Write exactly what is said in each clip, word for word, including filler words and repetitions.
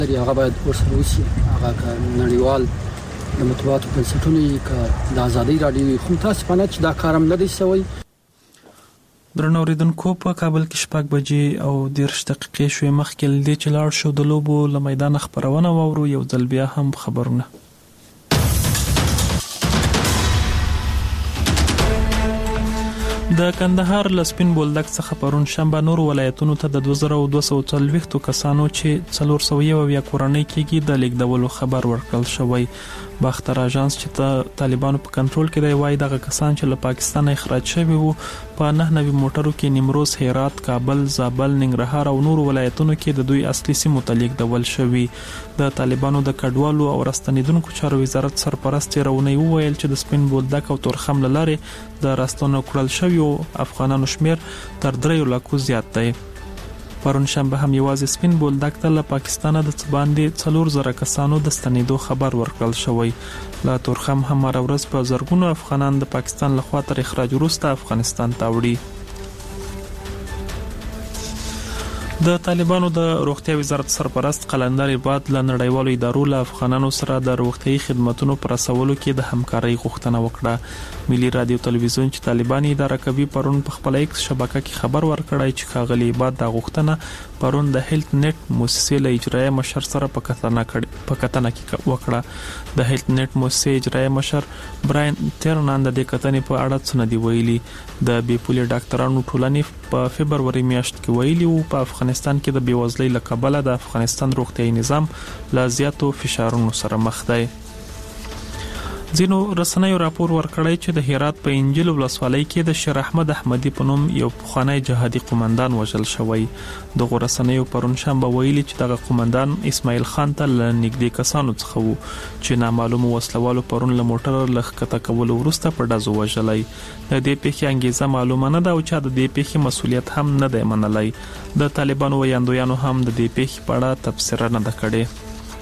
هغه باید ورسره وشي. هغه نړیوال د مطبوعاتو بنسټونه کې د ازادي راډیو خو متاسفانه چې دا کارم نه دی شوی. درنو اوریدونکو په کابل کې شپږ بجې او دېرش دقیقې شوې مخکې له دې چې لاړ شو د لوبو له میدان خبرونه واورو. یو ځل بیا هم خبرونه. د کندهار لسپین بولدک څخه پرون شنبه نور ولایتونو ته د دوه زره دوه سوه څلوېښت کسانو چې څلور سوه یو اویا کورنۍ کېږي د لیږدولو خبر ورکړل شوی. باختر اژانس چې طالبانو په کنټرول کې دی وایي دغه کسان چې له پاکستانه اخراج شوي وو په نه نوي موټرو کې نیمروز، هرات، کابل، زابل، ننګرهار او نور ولایتونو کې د دوی اصلي سیمو ته لیږدول شوي. د طالبانو د کډوالو او راستنیدونکو چارو وزارت سرپرست رونی وویل چې د سپین بولدک او تورخم له لارې د راستنو کړل شویو افغانانو شمیر تر دریو لکو زیات دی. پرون شنبه هم یوازې سپین بولدک ته له پاکستانه د څه باندې څلور زره کسانو د ستنېدو خبر ورکړل شوی. له تورخم هم هره ورځ په زرګونو افغانان د پاکستان لخوا تر اخراج وروسته افغانستان ته وړي. د طالبانو د روغتیا وزارت سرپرست قلندر عباد له نړیوالو ادارو له افغانانو سره د روغتیايي خدماتو پر رسولو کې د همکارۍ غوښتنه وکړه. ملي رادیو تلویزیون چې طالبان اداره کوي پرون په خپل ایکس شبکه کې خبر ورکړی چې ښاغلي عباد د غوښتنه پرون د هیلت نت مؤسسې له اجرایي مشر سره په کتنه کړې په کتنه کې وکړه. د هیلت نت مؤسسې اجرایي مشر براین ترنان د دې کتنې په اړه څه نه دی ویلي. د بي پولي ډاکټرانو ټولنې په فبروري میاشت کې ویلي وو په افغانستان کې د بیوزلۍ له کبله د افغانستان روغتیايي نظام له زیاتو فشارونو سره مخ دی. ځینو رسنیو راپور ورکړی چې د هرات په انجیل ولسوالۍ کې د شیر احمد احمدي په نوم یو پخوانی جهادي قومندان وژل شوی. دغه رسنیو پرون شنبه ویلي چې دغه قومندان اسماعیل خان ته له نږدې کسانو څخه وو چې نامعلومو وسلوالو پرون له موټر له ښکته کولو وروسته په ډزو وژلی. د دې پیښې انګیزه معلومه نه ده او چا د دې پیښې مسؤلیت هم نه دی منلی. د طالبانو ویاندویانو هم د دې پیښې په اړه تبصره نه ده کړې.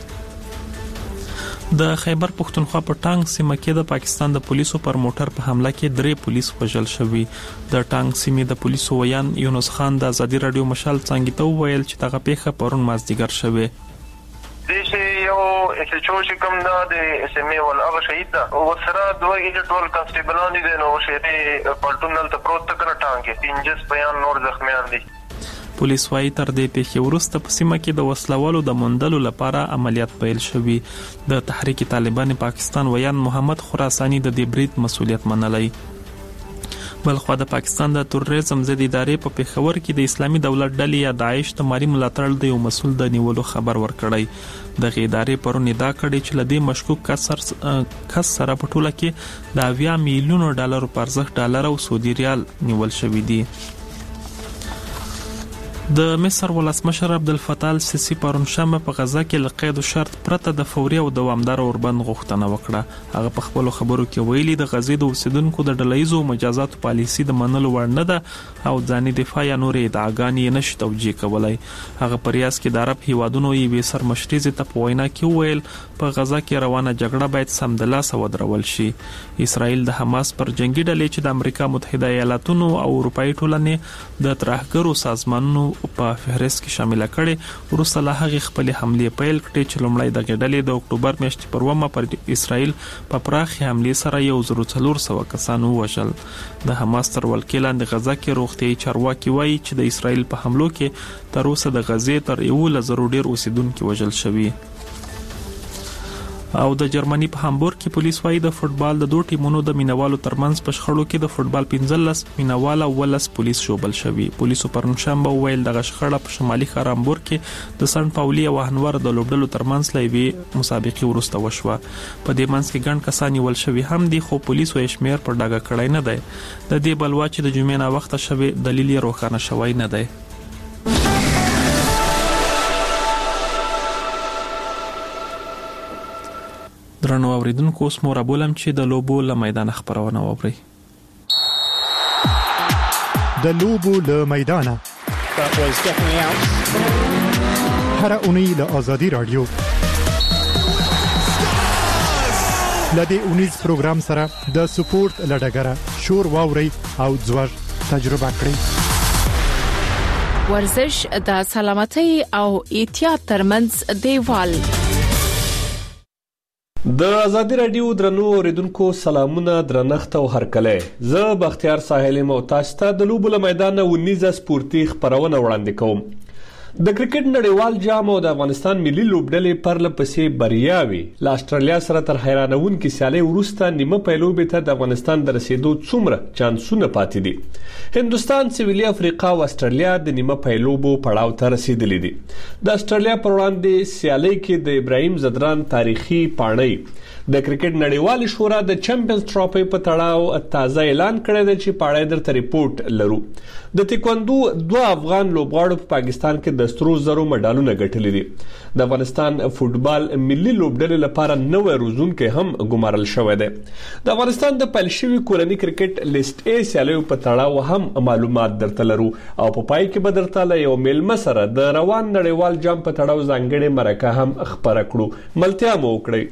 د خیبر پښتونخوا په ټانګ سیمه کې د پاکستان د پولیسو پر موټر په حمله کې درې پولیس وژل شوي. د ټانګ سیمې د پولیسو ویان یونس خان د ازادي رادیو مشال څنګه ته وویل چې دغه پیښه پرون مازدیګر شوه. دیشه یو اسچو چې کوم دا د اس ام ای ول هغه شهید ده او سره دوه ایجنټ ټول کانسټیبلان دي نو شهري پالټونل ته پروت کړه ټانګ کې پنځه بیان نور زخمیان دي. پولیس وايي تر دې پیښې وروسته په سیمه کې د وسلوالو د موندلو لپاره عملیات پیل شوي. د تحریک طالبان پاکستان ویان محمد خراسانی د دې برید مسؤلیت منلی. بلخو د پاکستان د تروریزم ضد ادارې په پیښور کې د اسلامي دولت ډلې یا داعش ته مالی ملاتړ د یو مسول د نیولو خبر ورکړی. د ادارې پرون ادعا کړې چې لدې مشکوک کس کس سره په ټوله کې د اویا میلیونو ډالر په ارزښت ډالر او سعودي ریال نیول شوی دي. د مصر ولسمشر عبدالفتاح السیسی پرون شنبه په غزا کې له قید او شرط پرته د فوري او دوامدار اوربند غوښتنه وکړه. هغه په خپل خبرو کې ویلي د غزې د اوسیدونکو د ډلهیزو مجازاتو پالیسي د منلو وړ نه ده او ځاني دفاع یا نورې ادعاګانې نشي توجیه کولای. هغه په ریاض کې د عرب هیوادونو یوې سرمشريزې ته په وینا کې وویل په غزا کې روانه جګړه باید سمدلاسه ودرول شي. اسرائیل د حماس پر جنگي ډلې چې د امریکا متحده ایالاتونو او اروپאי ټولنې د ترهګرو سازمانونو په فهرست کې شامل کړي وروسته له هغه خپل حمله پیل کړې چې لومړی د ډلې د اکتوبر میاشتې پر ومه پر اسرائیل په پراخه حمله سره یو زر څلور سوه کسان وژل. د حماس تر ولکې لاندې غزا کې روغتيایي چارواکي وایي چې د اسرائیل په حملو کې تر اوسه د غزې تر یو زر ډیر اوسیدونکو وژل شوي. او د جرمني په هامبورګ کې پولیس وايي د فوتبال د دوه ټیمونو د مینوالو ترمنځ په شخړو کې د فوتبال پنځلس مینوال او ولس پولیس شوبل شوي. پولیسو پرون شنبه ویل د شخړه په شمالي ښار هامبورګ کې د سن پاولي او هنور د لوبډلو ترمنځ لوي مسابقه ورسته وشوه. په دې منځ کې ګڼ کسان ول شوي هم دي خو پولیسو یې شمیر پر ډاګه کړای نه دی. د دې بلوا چې د جمعې نه وخت شوي دلیل یې روښانه شوی نه دی. درنو اوریدونکو اوس مو رابولم چې د لوبو له میدان خبرونه واورئ. د لوبو له میدان هر اونۍ له آزادي رادیو لدې اونیز پروګرام سره د سپورت لډګره شور واوري او ځوړ تجربه کړئ. ورزش د سلامتۍ او احتیاط ترمنځ دیوال. د ازادي رادیو درنو اوریدونکو سلامونه درنښت او هرکله زه بختیار ساحل مو تاسو ته د لوبو له میدان ونیزه سپورتي خبرونه وړاندې کوم. د کرکټ نړیوال جام او د افغانستان ملي لوبډلې پرله پسې بریاوي له استرالیا سره تر حیرانونکې سیالۍ وروسته نیمه پیلوبې ته د افغانستان د رسیدو څومره چانسونه پاتې دي. هندوستان، سویلي افریقا او استرالیا د نیمه پیلوبو پړاو ته رسیدلي دي. د استرالیا پر وړاندې سیالۍ کې د ابراهیم ځدران تاریخي پاڼۍ د کرکټ نړیوال شورا د چمپیونز ټرافي په تړاو تازه اعلان کړی دی چې پاڼۍ درته ریپورت لرو. د تکواندو دوه افغان لوبغاړو په پاکستان کې د سترو زرو مډالونه ګټلي دي. د افغانستان فوتبال ملي لوبډلې لپاره نوې روزونکې هم ګمارل شوې ده. د افغانستان د پیل شوی کورنۍ کرکټ لیست ای سیالیو په تړاو هم معلومات درته لرو او په پای کې به درته له یو میلمه سره د روان نړیوال جام په تړاو ځانګړې مرکه هم خبره کړو. ملتیا مو وکړئ.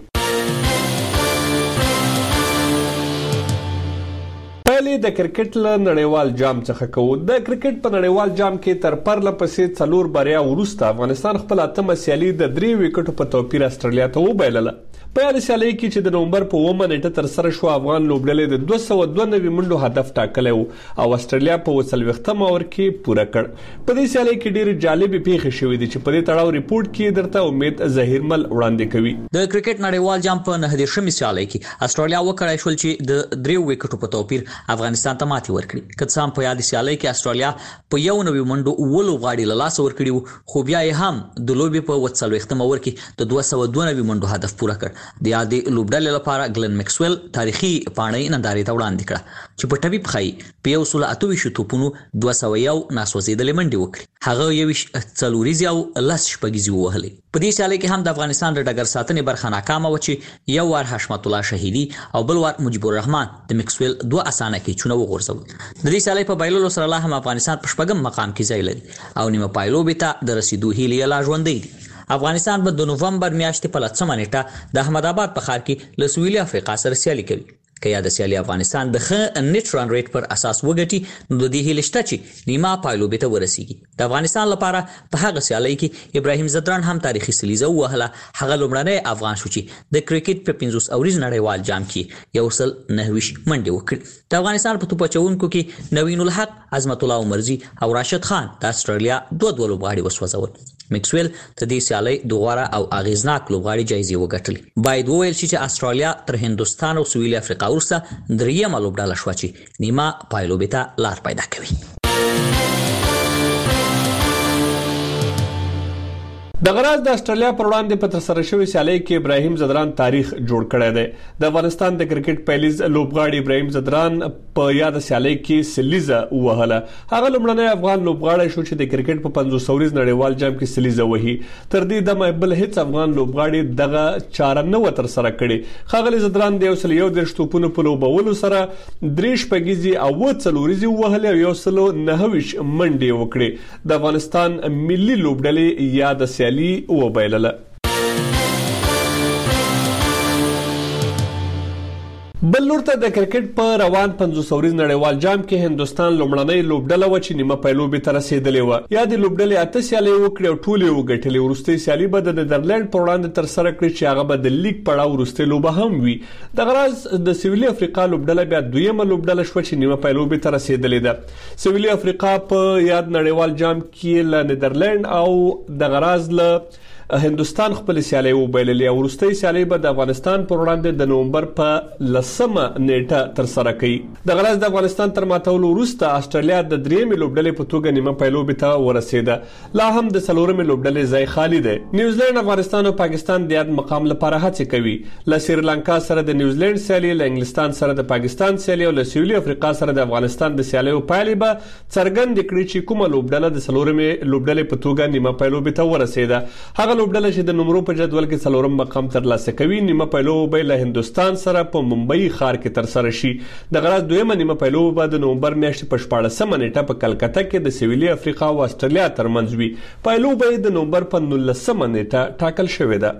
د کرکټ له نړیوال جام څخه کوو. د کرکټ په نړیوال جام کې تر پرله پسې څلور بریا وروسته افغانستان خپل اتمه سیالي د درې وکټو په توپیر استرالیا ته وبایلله. په یاد سیالۍ کې چې د نومبر په اوومه نیټه تر سره شو، افغان لوبډلې د دوه سوه دوه نوي منډو هدف ټاکلی و او استرالیا په اووه څلوېښتم اوور کې پوره کړ. په دې سیالۍ کې ډېرې جالبې پیښې شوې دي چې په دې تړاو ریپورت کې درته امید ظهیرمل وړاندې کوي. د کرکټ نړیوال جام په نهه دېرشمې سیالۍ کې استرالیا وکړای شول چې د درې وکټو په توپیر افغانستان ته ماتې ورکړي. که څه هم په یاد سیالۍ کې استرالیا په یو نوي منډو اووه لوبغاړي له لاسه ورکړي وو، خو بیا یې هم د لوبې په اووه څلوېښتم اوور کې د دوه سوه دوه نوي منډو هدف پوره کړ. د یادې لوبډلې لپاره ګلن میکسویل تاریخي پاڼۍ نندارې ته وړاندې کړه چې په ټبي پخای په یو سل اته ویشت توپونو دوه سوه یو ناسوځېدلې منډې وکړي. هغه یویشت څلوریزې او لس شپږیزې ووهلې. په دې سیالۍ کې هم د افغانستان د ډګر ساتنې برخه ناکامه وه چې یو وار حشمت الله شهیدي او بل وار مجيب الرحمن د میکسویل دوه اسانه کیچونه وغورځول. د دې سیالۍ په بایللو سره لا هم افغانستان په شپږم مقام کې ځای لري او نیمه پایلوبې ته د رسیدو هیلې لا ژوندۍ دي. افغانستان به د نوومبر میاشتې په لسمه نیټه د احمد آباد په ښار کې له سویلي افریقا سره سیالي کوي. که یا د سیالي افغانستان د ښه نیټ رن ریټ پر اساس وګټي نو د دې هیله شته چې نیمه پایلوبې ته ورسیږي. د افغانستان لپاره په هغه سیالۍ کې ابراهیم ځدران هم تاریخي سلیزه ووهله. هغه لومړنی افغان شو چې د کرکټ په پنځوس اوریز نړیوال جام کې یو سل نهه ویشت منډې وکړې. د افغانستان په توپ اچوونکو کې نوین الحق، عظمت الله عمرزي او راشد خان د استرالیا دوه دوه لوبغاړي وسوځول. میکسویل ته د سیالۍ د غوره او اغیزناک لوبغاړي جایزې وګټلې. باید وویل شي چې استرالیا تر هندوستان او سویلي افریقا وروسته درېیمه لوبډله شوه چې نیمه پایلوبې ته لار پیدا کوي. د غراز د استرالیا پر وړاندې په ترسره شوې سیالۍ کې ابراهیم ځدران تاریخ جوړ کړی دی. د افغانستان د کرکټ پیلیز لوبغاړي ابراهیم ځدران په یاد سیالۍ کې سلیزه ووهله. هغه لومړنی افغان لوبغاړی شو چې د کرکټ په پنځوس اوریز نړیوال جام کې سلیزه وهي. تر دې دمه بل هیڅ افغان لوبغاړي دغه چاره نه و ترسره کړې. ښاغلي ځدران د یو سل یو دېرش توپونو په لوبولو سره درې شپږیزې او اووه څلوریزې ووهلې او یو سل نهه ویشت منډې وکړې. د افغانستان ملي لوبډلې یاد سیالۍ وبایلله. بل لور ته د کرکټ په روان پنځوس اوریز نړیوال جام کې هندوستان لومړنۍ لوبډله و چې نیمه پیلوبې ته رسیدلې و. یا د لوبډلې اته سیالۍ وکړې او ټولې وګټلې. وروستۍ سیالي به د نیدرلند پر وړاندې تر سره کړي چې هغه به د لیګ پړاو وروستۍ لوبه هم وي. د غراز د سویلي افریقا لوبډله بیا دویمه لوبډله شوه چې نیمه پیلوبې ته رسیدلې ده. سویلي افریقا په یاد نړیوال جام کې له نیدرلند او د غراز له هندوستان خپل سیالۍ وبایللې. وروستۍ سیالۍ به د افغانستان پر وړاندې د نومبر په لسمه نیټه تر سره کوي. د غراز د افغانستان تر ماتولو وروسته استرالیا د درېیمې لوبډلې په توګه نیمه پیلوبې ته ورسېده. لا هم د څلورمې لوبډلې ځای خالي دی. نیوزیلند، افغانستان او پاکستان د یاد مقام لپاره هڅې کوي. له سریلانکا سره د نیوزیلند سیالي، له انګلستان سره د پاکستان سیالي او له سویلي افریقا سره د افغانستان د سیالیو پایلې به څرګندې کړي چې کومه لوبډله د څلورمې لوبډلې په توګه نیمه پیلوبې ته ورسېده. هغه لوبډله چې د نمرو په جدول کې څلورم مقام ترلاسه کوي نیمه پیلوبه له هندوستان سره په ممبئی ښار کې تر سره شي. د غراز دویمه نیمه پیلوبه د نومبر میاشتې په شپاړسمه نیټه په کلکته کې د سویلي افریقا او استرالیا ترمنځ وي. پیلوبه د نومبر په نولسمه نیټه ټاکل شوې ده.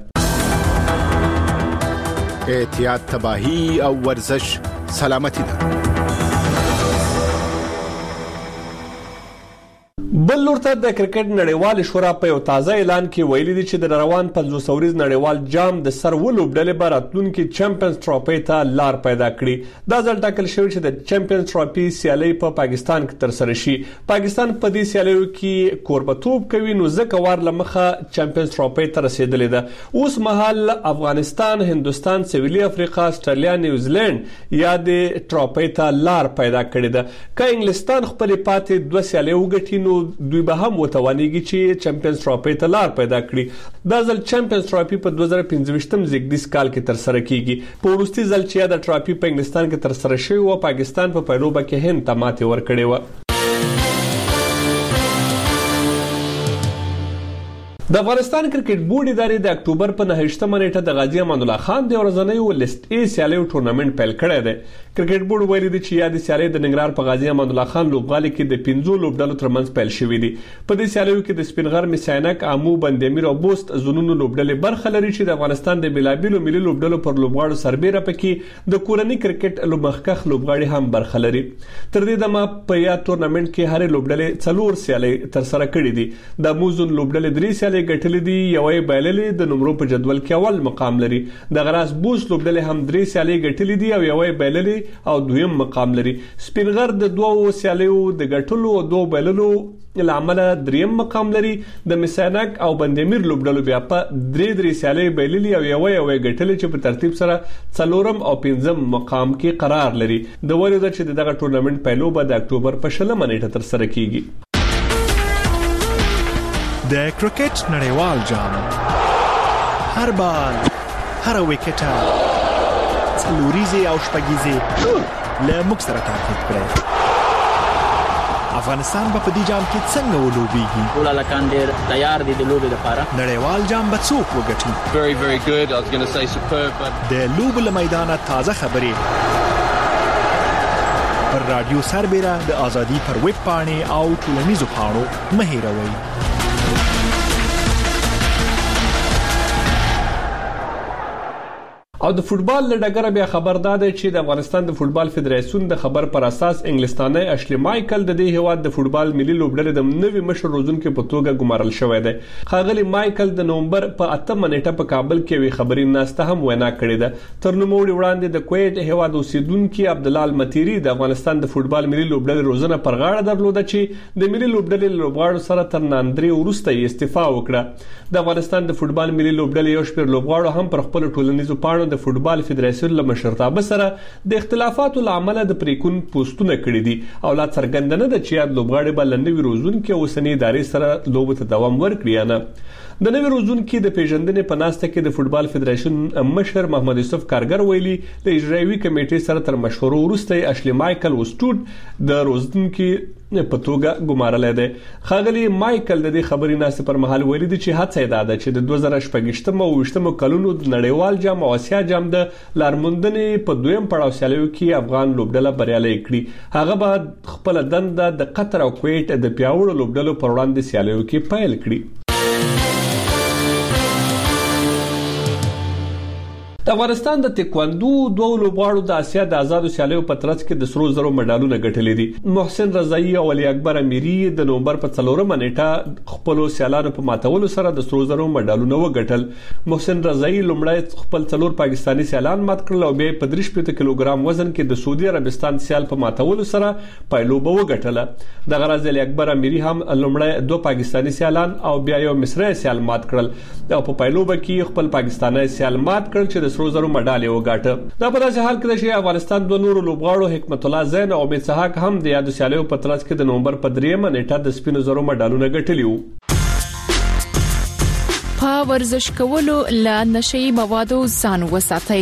احتیاط، تباہی او ورزش سلامتی ده. بل لورته د کرکټ نړیوال شورا په یو تازه اعلان کې ویلي دي چې د روان پنځوس ورځ نړیوال جام د سر ولوبډلې به راتلونکي چمپیونز ټرافي ته لار پیدا کړي. دا ځل ټاکل شوی چې د چمپیونز ټرافي سیالي په پا پاکستان کې ترسره شي. پاکستان په دې سیالیو کې کوربتوب کوي نو ځکه وار لمخه چمپیونز ټرافي ته رسیدلې ده. اوس مهال افغانستان، هندستان، سویلي افریقا، استرالیا، نیوزیلند یا د ټرافي ته لار پیدا کړې ده. که انګلستان خپل پاتې دوه سیالي وګټي نو دوی به هم وتوانیږي چې چمپیونز ټرافي ته لار پیدا کړي. دا ځل چمپیونز ټرافي په دوه زره پنځه زیږدیز کال کې ترسره کیږي. په وروستي ځل چې دا ټرافي په انګلستان کې ترسره شوی و پاکستان په پایلوبه کې هند ته ماتې ورکړې و. د افغانستان کرکټ بورډ ادارې د اکتوبر په نهه نیټه د غازی امان الله خان د ورځنیو لیست ای سیالیو ټورنمنت پیل کړی دی. کرکټ بورډ ویلي دی چې یاد سیالي د ننګرهار په غازی امان الله خان لوبغالي کې د پنځو لوبډلو ترمنځ پیل شوې دي. په دې سیالیو کې د سپینغر، مساینک، امو، بندامیر او بوست زونونو لوبډلې برخه لري چې د افغانستان د بلابلو ملي لوبډلو پر لوبغاړو سربېره پکې د کورنۍ کرکټ لوبمخکخ لوبغاړي هم برخه لري. تر دې دمه په یا ټورنمنت کې هر لوبډلې څلور سیالي تر سره کړې دي. د موزون لوبډلې درې سیالي ګټلې دي، یوې بایللې د نمبرو په جدول کې اول مقام لري. د غراس بوس لوبډلې هم درې سیالي ګټلې دي او یوې بایللې او دویم مقام لري. سپینغر د دوو سیالیو د ګټلو او دوه بایللو لامل دریم مقام لري. د مساینک او بندامیر لوبډلو بیا په درې درې سیالي بایللې او یوې یوې ګټلې چې په ترتیب سره څلورم او پنځم مقام کې قرار لري. د وریو د چې دغه ټورنمنت پیلوبه د اکتوبر په شلمه نیټه تر سره کیږي. د کرکټ نړیوال جام هر بال هر وکټه څلوريزي او شپږيزي له موږ سره تعقیب کړئ. افغانستان په دې جام کې څنګه ولوبېږي؟ ټول لکان ډېر تیار دي د لوبې لپاره. نړیوال جام به څوک وګټي؟ Very very good. I was going to say superb but د لوبې له میدانه تازه خبرې پر رادیو سربېره د ازادي پر ویب پاڼې او ټولنیزو پاڼو مه هېروئ. او د فوتبال له ډګره بیا خبردار دی چې د افغانستان د فوتبال فدراسیون د خبر پر اساس انګلستاني اشلی مایکل د دې هیواد د فوتبال ملي لوبډلې د نوي مشر روزونکو په توګه ګمارل شوی دی. ښاغلي مایکل د نومبر په اتمه نیټه په کابل کې وی خبري ناسته هم وینا کړې ده. تر نوموړي وړاندې د کویت هیواد اوسیدونکو عبدالله المتيري د افغانستان د فوتبال ملي لوبډلې روزنه پر غاړه درلوده چې د ملي لوبډلې لوبغاړو سره تر ناندري ورسته استعفا وکړه. د افغانستان د فوتبال ملي لوبډلې یو شمېر لوبغاړو هم پر خپل ټولنیزو پاڼو د فوتبال فدراسیون له مشرتابه سره د اختلافاتو لامل د پریکون پوسټونه کړی دي او لا څرګند نه ده چې یاد لوبغاړي بل نوی روزونکو اوسنی ادارې سره لوب ته دوام ورکړي نه. د نوی روزونکو د پیژندنې په ناسته کې د فوتبال فدراسیون مشر محمد یوسف کارګر ویلي د اجرایوي کمیټې سره تر مشورو وروسته اشلی مایکل وسټوډ د روزونکو په توګه ګمارل دی. ښاغلي مایکل د دې خبري ناسته پر مهال ویلي دي چې هڅه ده چې د دوه زره شپږ او اووه کلونو د نړیوال جام او اسیا جام د لارموندنې په دویم پړاو سیالیو کې افغان لوبډله بریالي کړي. هغه به خپل دنده د قطر او کویت د پیاوړو لوبډلو پر وړاندې سیالیو کې پیل کړي. د افغانستان د تکواندو دوه لوبغاړو د اسیا د آزادو سیالیو په ترڅ کې د سرو زرو مډالونه ګټلې دي. محسن رضایی او علي اکبر امیری د نومبر په څلورمه نیټه خپل سیالانو په ماتولو سره د سرو زرو مډالونه وګټل. محسن رضایی لومړی خپل څلور پاکستانی سیالان مات کړل او بیا په درې شپږ کیلوګرام وزن کې د سعودي عربستان سیال په ماتولو سره پایلوبه وګټله. د غرض علي اکبر امیری هم لومړی دوه پاکستانی سیالان او بیا یو مصری سیال مات کړل او په پایلوبه کې خپل پاکستانی سیال مات کړل چې د سرو زرو مډال وګاټه. دا په داسې حال کې چې افغانستان دوه نورو لوبغاړو حکمت الله زین او امید سحاق هم د یادو سیالیو په ترڅ کې د نومبر په دریمه نیټه د سپینو زرو مډالونه ګټلي وو. په ورزش کولو له نشي موادو ځان وساتئ.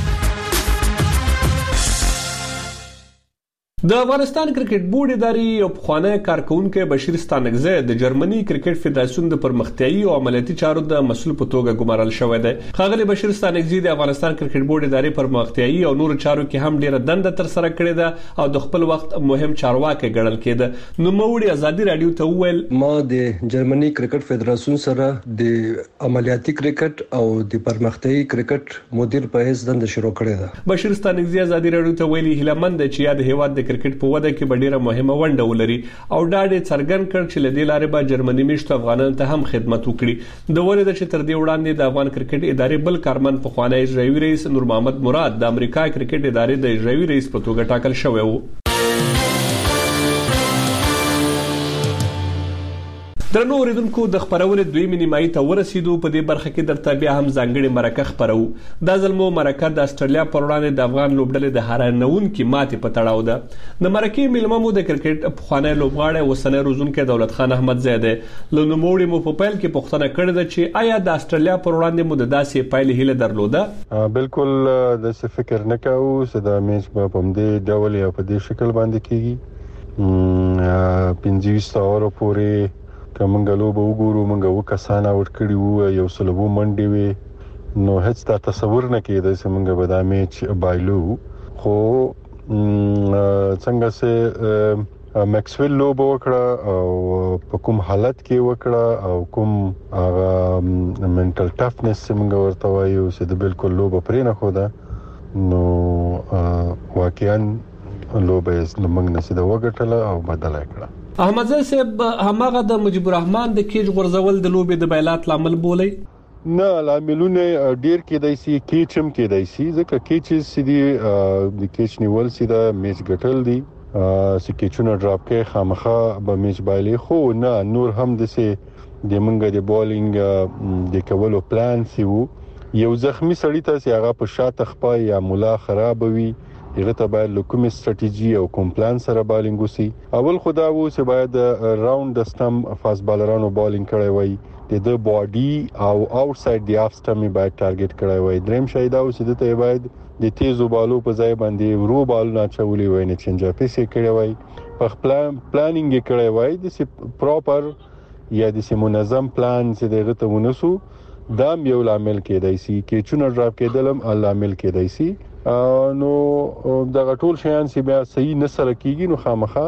د افغانستان کرکټ بورډ ادارې یو پخوانی کارکونکو بشیر ستانکزی د جرمني کرکټ فدراسیون د پرمختیايي او عملیاتي چارو د مسؤل په توګه ګمارل شوی دی. ښاغلي بشیر ستانکزی د افغانستان کرکټ بورډ ادارې پرمختیايي او نور چارو کې هم ډیره دنده تر سره کړې ده او د خپل وخت مهم چارواکي ګڼل کېده. نو موړي ازادي رادیو ته وویل ما د جرمني کرکټ فدراسیون سره د عملیاتي کرکټ او د پرمختیايي کرکټ مدیر په حیث دنده شروع کړې ده. بشیر ستانکزی ازادي رادیو ته ویلي هیله مند چې یاد هیواد د کرکټ په وده کې ډېره مهمه ونډه ولري او دا ډېر څرګند کړ چې لدې لارې به جرمني میشتو افغانانو ته هم خدمت وکړي. د ولې چې تر دې وړاندې د افغان کرکټ ادارې بل کارمن په خوانی اجرایي رئیس نور محمد مراد د امریکا کرکټ ادارې د اجرایي رئیس په توګه ټاکل شوی و. درنو اوریدونکو د خبرونې دوی نیمایي ته ورسېدو. په دې برخه کې درته بیا هم ځانګړي مرکه خبرو. دا ځل مو مرکه د استرالیا پر وړاندې د افغان لوبډلې د هارنونکو ماتې په تړاو ده. د مرکې میلمه مو د کرکټ خوانی لوبغاړی وسنۍ روزونکو دولت خان احمد زیاده له نوموړي مو په پیل کې پوښتنه کړې ده چې آیا د استرالیا پر وړاندې مو د داسې پایلې هیله درلوده؟ بالکل د څه فکر نه کاوه چې دا میچ په دې ډول یا په دې شکل باندې کیږي. پنځه اورو پورې کومنګ لوب وګورو منګه وکسانه ورکړي وو یو سلبو منډي وي نو هیڅ تا تصور نه کېده چې منګه به دا میچ بایلو. خو څنګه سه میکسویل لوب وکړه او په کوم حالت کې وکړه او کوم هغه منټل ټفنس منګه ورته وایو چې د بالکل لوب پرې نه خو ده نو واقعا لوب یې لمنګ نه سي دا وګټله او بدل کړه. احمد زی صاحب هماغه د مجيب الرحمن د کیج غرزول د لوبې د بیلات لامل بولي؟ نه لاملونه ډیر کېدای شي کیچم کېدای شي ځکه کیچز سدي د کیچ نیول سي د میچ ګټل دي چې کیچونه ډراپ کې خامخا به میچ بایلې خو نه نور هم د سي د منګه د بولینګ د کولو پلان سی وو یو زخمی سړی ته چې هغه په شاته خپای یا مولا خراب وي هغه ته باید لکوم استراتیژي او کوم پلان سره بالینګ وسی. اول خدا وو چې باید راوند د سټم فاست بالرانو بالینګ کړی وای د باډي او آوټساید دی اف سټم باید ټارګټ کړی وای. دریم شای دا و چې ته باید د تیزو بالو په ځای باندې ورو بالو نه چولې وای نه چنجا پیسې کړی وای په پلان پلانینګ کړی وای د سی پراپر یا د سی منظم پلان چې دغه ته ونسو دا یو لامل کېدای شي کې چونه ډراپ کېدلم لامل کېدای شي. نو دا ټول شیان چې بیا صحیح نسره کیږي نو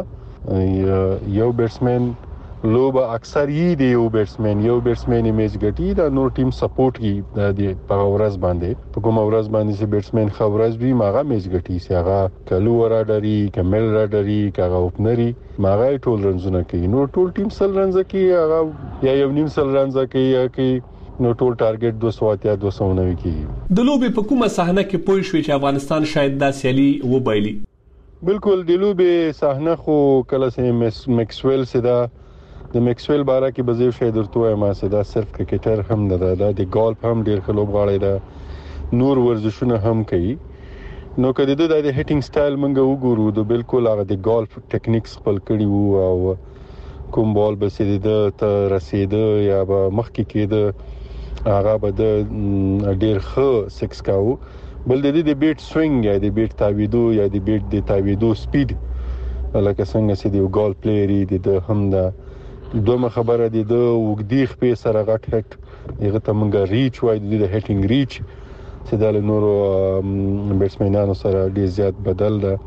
خامخا یو بیټسمن لوبه اکثر یې دی یو بیټسمن یو بیټسمن میچ ګټي دا نور ټیم سپورټ کی د په ورځ باندې په کوم ورځ باندې چې بیټسمن خبرز به ماغه میچ ګټي چې هغه کلو راډري کمل راډري کاغه اوپنري ماغه ټول رنزونه کوي نو ټول ټیم سل رنز کوي هغه یا یو نیم سل رنز کوي کوي نو ټول ټارګټ دوه سوه یا دوه سوه نوي کیږي. د لوبې په کومه صحنه کې پوه شوې چې افغانستان شاید دا سیالي وبایلي؟ بالکل د لوبې صحنه خو کله چې میکسویل سدا د میکسویل باره کې بزیو شاید درته وایم چې دا صرف کرکټر هم نه ده د ګالف هم ډیر ښه لوبغاړی ده نور ورزشونه هم کوي نو کله د د هټینګ سټایل منګه وګورو د بالکل هغه د ګالف ټیکنیکس خپل کړی وو او کوم بال به سي د ته رسیده یا به مخکې کېده هغه به د ډیر ښه سکس کاوه بل د دې د بیټ سوینګ یا د بیټ تاویدو یا د بیټ د تاویدو سپید لکه څنګه چې د ګال پلیری د هم د دومره خبره دي د وګدي خپې سره غټ هټ هغه ته مونږه ریچ وای د هټینګ ریچ چې د نورو بیټسمنانو سره ډیر زیات بدل ده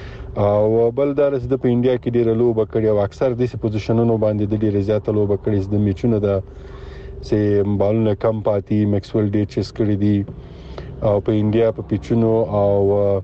او بل دا چې د په انډیا کې ډیر لوبه کړي او اکثر د سې پوزیشنونو باندې د ډیر زیات لوبه کړي د میچونو د چې بالونه کم پاتې میکسویل ډیر چس کړی دي او په انډیا په پیچونو او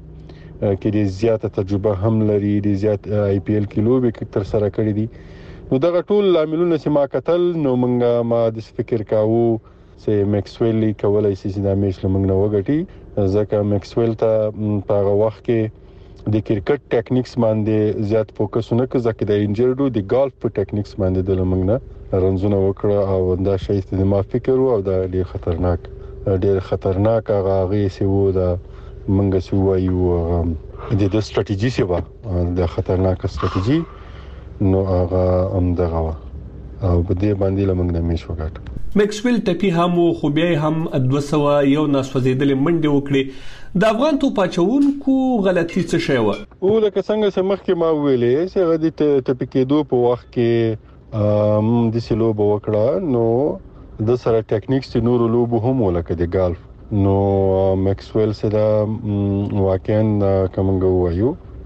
کې ډیر زیاته تجربه هم لري ډیر زیات آی پی ایل کې لوبې تر سره کړې دي نو دا ټول عاملونه چې ما قتل نو موږ ما د فکر کاوه چې میکسویل کولای شي چې دا میچ لمنګ نه وګټي ځکه میکسویل ته په هغه وخت کې د کرکټ ټیکنیکس باندې زیات فوکس نه کوي ځکه د انجرډو د ګالف په ټیکنیکس باندې د لمنګ نه رنزونه وکړه او دا شی چې ما فکر او دا ډیر خطرناک ډیر خطرناک هغه غي سی وو دا منګه سی وایو د د ستراتیژي سی وا د خطرناک ستراتیژي نو هغه هم دغه او په دې باندې لمنګ نه میش وکړ. میکسویل ټپی هم خو بیا هم دوه سوه یو ناسوځیدل منډه وکړي د افغان تو پاچونکو غلطي څه شی و او لکه څنګه چې مخکې ما ویلې چې هغه د ټپی کېدو په وخت کې ام د سلو بوکړه نو د سره ټیکنیکس د نورو لوبو هم ولکه د ګالف نو میکسویل سره واقعا کومنګ وایو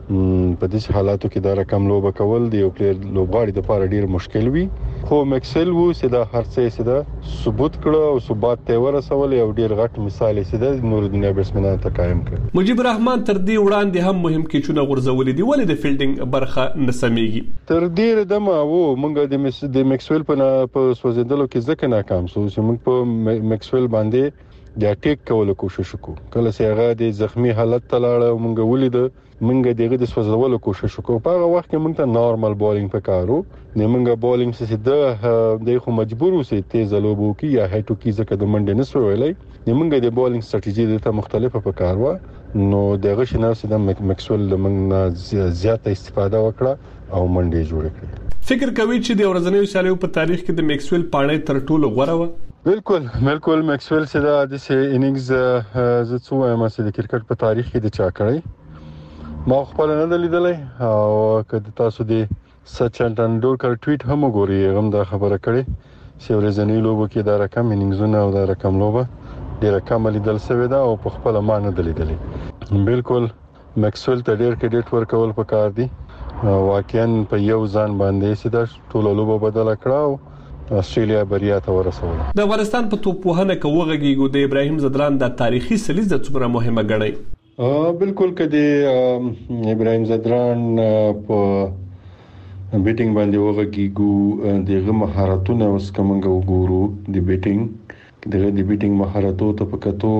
په دې حالاتو کې دا رقم لوبه کول دی یو پلیر لوبغاړي د لپاره ډیر مشکل وي خو مکسل وو چې دا هر څه چې دا ثبوت کړو او ثبات ته ورسول یو ډیر غټ مثال چې دا نور د بیټسمنانو ته قائم کړ مجيب الرحمن تر دې وړاندې هم مهم کیچونه غورځولې دي ولې د فیلډینګ برخه نسمېږي تر دې دمه وو موږ د مکسویل په سوځیدلو کې ځکه ناکام شو چې موږ په مکسویل باندې د ټیک کولو کوشش وکړو کله چې هغه د زخمی حالت ته لاړ موږ ولید موږ دغه د سوځولو کوشش وکړو په هغه وخت کې موږ ته نارمل بولینګ پکارو نه موږ بولینګ څه د خو مجبور اوسې تیز لوبو کې یا هټو کې ځکه د منډه نسو ویلای نه موږ د بولینګ ستراتیژي د مختلفه پکارو نو دغه شنه چې د مکسول موږ زیاته استفاده وکړه او منډه جوړ کړه فکر کوي چې د ورځنیو سیالیو په تاریخ کې د مکسول پاڼې تر ټولو غوره و بالکل بالکل مکسول چې دا د سي اننګز ز څو وایم چې د کرکټ په تاریخ کې د چا کړی ما خپل نه لیدلې او کله تاسو د سچن ټندولکر ټویټ هم وګورئ هم دا خبره کړې چې ورځنی لوبو کې دا رقم اننګزونه او دا رقم لوبه ډیره کم لیدل شوی دا او په خپل ما نه لیدلې بالکل مکسول ته ډیر کریډټ ورکول پکار دي واقعا په یو ځان باندې چې دا ټول لوبه بدل کړو استرالیا بریا ته ورسول د افغانستان په توپ وهنه کې وغږیږو د ابراهیم زدران د تاریخي سلیزه څومره مهمه ګڼي بالکل کدي ابراهیم زدران په بیټینګ باندې وغږیږو دغه مهارتونه اوس کومه وګورو د بیټینګ دغه د بیټینګ مهارتو ته پکاتو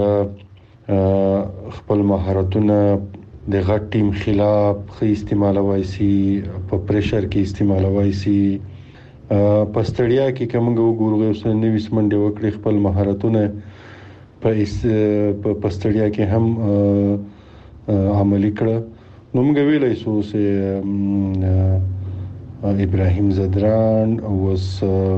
دغه خپل مهارتونه دغه ټیم خلاف خې استعمالوي سي په پریشر کې استعمالوي سي په ستړیا کې کومه وګورو اوس نوې سمنډه وکړي خپل مهارتونه په اس په ستړیا کې هم عملي کړه نو موږ ویلای شو چې ابراهیم زدران اوس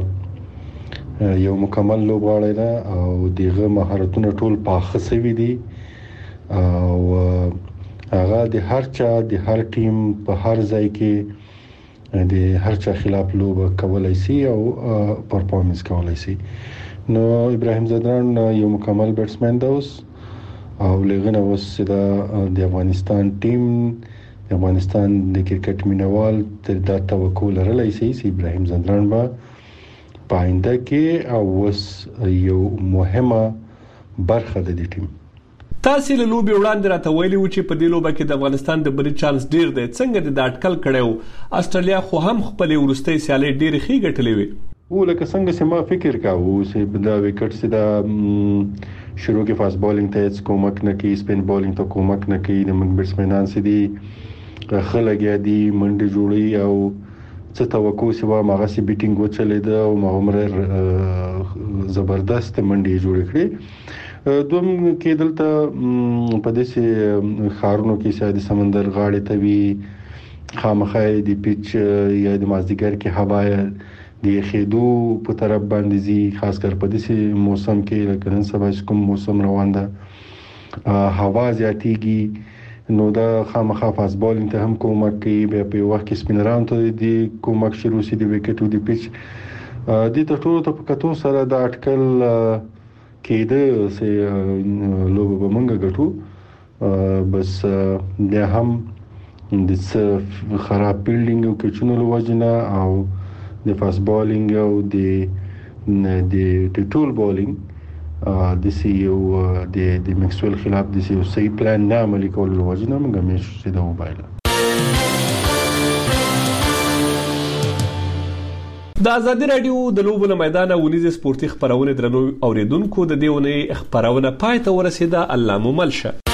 یو مکمل لوبغاړی دی او دغه مهارتونه ټول پاخه سوي دي او هغه د هر چا د هر ټیم په هر ځای کې د هر چا خلاف لوبه کولای شي او پرفارمنس کولای شي نو ابراهیم زدران یو مکمل بیټسمن دی اوس او لغنه اوس د افغانستان ټیم د افغانستان د کرکټ مینوال تر دا توقع لرلای شي چې ابراهیم زدران به پاینده کې او اوس یو مهمه برخه د دې ټیم تاسو له لوبي وړاندې راته ویلي و چې په دې لوبه کې د افغانستان د بری چانس ډیر دی څنګه د اټکل کړو استرالیا خو هم خپل ورستۍ سیالي ډیر ښه ګټلې وي ولکه څنګه چې ما فکر کاوه چې دا وکټ چې دا شروع کې فاست بولینګ ته کومک نه کوي سپین بولینګ ته کومک نه کوي د من بیټسمنان سي دي خلګیا دي منډه جوړي او څه توقع سوا ماغه سي بیټینګ وچلې ده او مغمره زبردست منډه جوړ کړې دوم کې دلته په دې خارونو کې ساده سمندر غاړې ته وی خامخای دی پیچ یا د مازدیګر کې هوا دی خېدو په طرف باندې زی خاص کر په دې موسم کې لکه نن سبا کوم موسم روان ده هوا زیاتیږي نو دا خامخا فاست بولینګ ته هم کومک کوي په وخت کې سپینران ته دی کومک شروع سي دی وکټ دی پیچ د ټولو ته په کتو سره د اټکل کېده چې لوبه به مونږ ګټو بس د هم د څه خراب فیلډینګ او کچونو لوجنه او د فاست بولینګ او د د ټول بولینګ د سی یو د د مکسویل خلاف د سی یو صحیح پلان نه عملي کول لوجنه مونږ مې شې دا وبایله د ازادي رادیو د لوبو له میدانه ونیزه سپورتي خبرونه درنو اوریدونکو د دیونه خبرونه پای ته ورسیده الله مو ملشه